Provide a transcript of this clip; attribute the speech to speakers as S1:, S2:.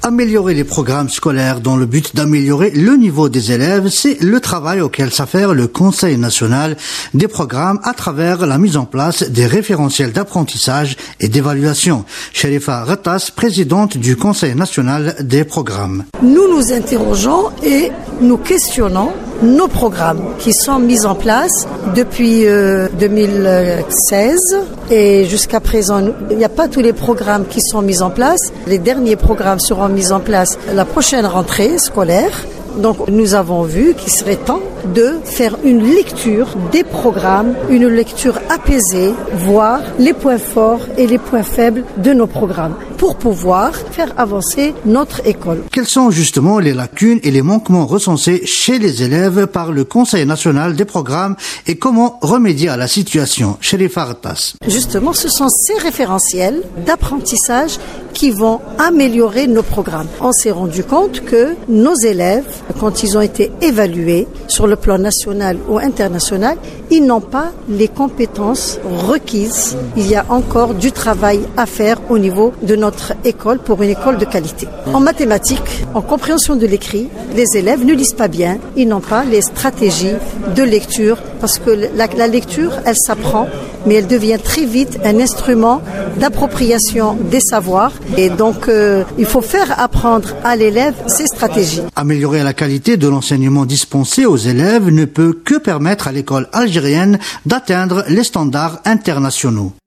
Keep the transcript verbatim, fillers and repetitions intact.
S1: Améliorer les programmes scolaires dans le but d'améliorer le niveau des élèves, c'est le travail auquel s'affaire le Conseil national des programmes à travers la mise en place des référentiels d'apprentissage et d'évaluation. Sherifa Rattas, présidente du Conseil national des programmes.
S2: Nous nous interrogeons et nous questionnons nos programmes qui sont mis en place depuis euh, deux mille seize et jusqu'à présent, il n'y a pas tous les programmes qui sont mis en place. Les derniers programmes seront mis en place à la prochaine rentrée scolaire. Donc nous avons vu qu'il serait temps de faire une lecture des programmes, une lecture apaisée, voir les points forts et les points faibles de nos programmes pour pouvoir faire avancer notre école.
S1: Quelles sont justement les lacunes et les manquements recensés chez les élèves par le Conseil national des programmes et comment remédier à la situation? Sherifa Rattas.
S2: Justement, ce sont ces référentiels d'apprentissage qui vont améliorer nos programmes. On s'est rendu compte que nos élèves, quand ils ont été évalués sur le plan national ou international, ils n'ont pas les compétences requises. Il y a encore du travail à faire au niveau de notre école pour une école de qualité. En mathématiques, en compréhension de l'écrit, les élèves ne lisent pas bien. Ils n'ont pas les stratégies de lecture parce que la, la lecture, elle s'apprend, mais elle devient très vite un instrument d'appropriation des savoirs. Et donc, euh, il faut faire apprendre à l'élève ces stratégies.
S1: Améliorer la qualité de l'enseignement dispensé aux élèves ne peut que permettre à l'école algérienne d'atteindre les standards internationaux.